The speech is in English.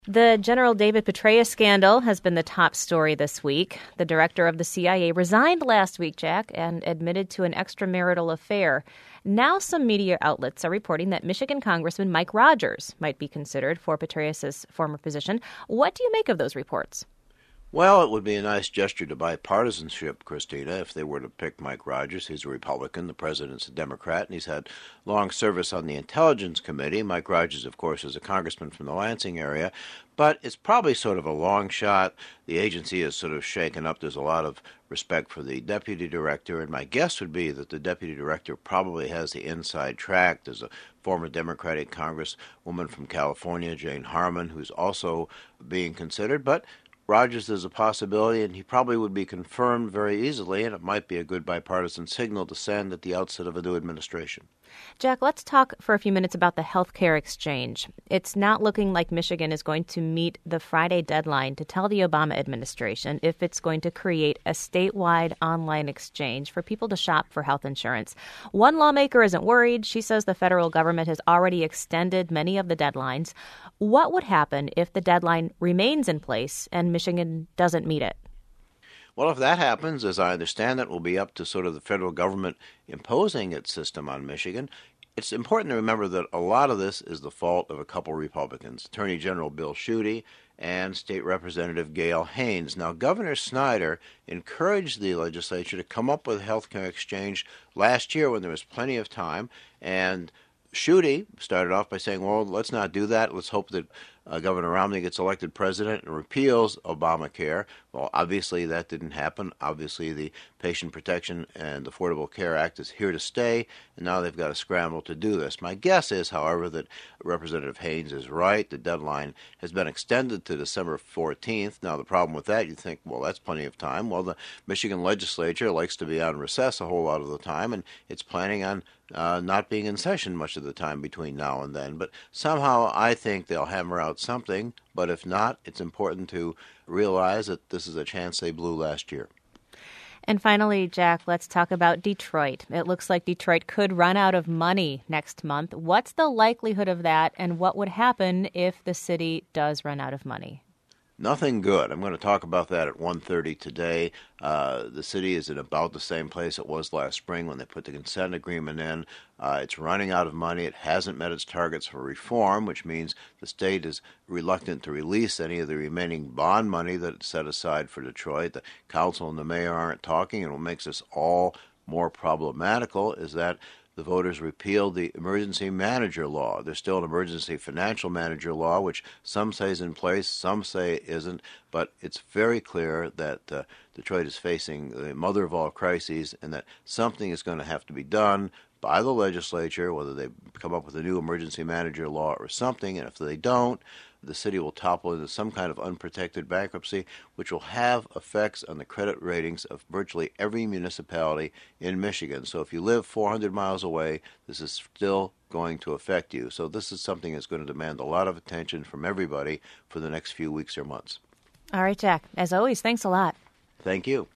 The General David Petraeus scandal has been the top story this week. The director of the CIA resigned last week, Jack, and admitted to an extramarital affair. Now some media outlets are reporting that Michigan Congressman Mike Rogers might be considered for Petraeus' former position. What do you make of those reports? Well, it would be a nice gesture to bipartisanship, Christina, if they were to pick Mike Rogers. He's a Republican, the president's a Democrat, and he's had long service on the Intelligence Committee. Mike Rogers, of course, is a congressman from the Lansing area, but it's probably sort of a long shot. The agency is sort of shaken up. There's a lot of respect for the deputy director, and my guess would be that the deputy director probably has the inside track. There's a former Democratic congresswoman from California, Jane Harman, who's also being considered, but Rogers is a possibility, and he probably would be confirmed very easily, and it might be a good bipartisan signal to send at the outset of a new administration. Jack, let's talk for a few minutes about the healthcare exchange. It's not looking like Michigan is going to meet the Friday deadline to tell the Obama administration if it's going to create a statewide online exchange for people to shop for health insurance. One lawmaker isn't worried. She says the federal government has already extended many of the deadlines. What would happen if the deadline remains in place and Michigan doesn't meet it? Well, if that happens, as I understand it, will be up to sort of the federal government imposing its system on Michigan. It's important to remember that a lot of this is the fault of a couple Republicans, Attorney General Bill Schuette and State Representative Gail Haynes. Now, Governor Snyder encouraged the legislature to come up with a health care exchange last year when there was plenty of time, and Schuette started off by saying, well, let's not do that. Let's hope that Governor Romney gets elected president and repeals Obamacare. Well, obviously that didn't happen. Obviously the Patient Protection and Affordable Care Act is here to stay, and now they've got to scramble to do this. My guess is, however, that Representative Haynes is right. The deadline has been extended to December 14th. Now, the problem with that, you think, well, that's plenty of time. Well, the Michigan legislature likes to be on recess a whole lot of the time, and it's planning on not being in session much of the time between now and then. But somehow I think they'll hammer out something, but if not, it's important to realize that this is a chance they blew last year. And finally, Jack, let's talk about Detroit. It looks like Detroit could run out of money next month. What's the likelihood of that, and what would happen if the city does run out of money? Nothing good. I'm going to talk about that at 1:30 today. The city is in about the same place it was last spring when they put the consent agreement in. It's running out of money. It hasn't met its targets for reform, which means the state is reluctant to release any of the remaining bond money that it's set aside for Detroit. The council and the mayor aren't talking, and what makes this all more problematical is that the voters repealed the emergency manager law. There's still an emergency financial manager law, which some say is in place, some say isn't, but it's very clear that Detroit is facing the mother of all crises and that something is going to have to be done by the legislature, whether they come up with a new emergency manager law or something, and if they don't, the city will topple into some kind of unprotected bankruptcy, which will have effects on the credit ratings of virtually every municipality in Michigan. So if you live 400 miles away, this is still going to affect you. So this is something that's going to demand a lot of attention from everybody for the next few weeks or months. All right, Jack. As always, thanks a lot. Thank you.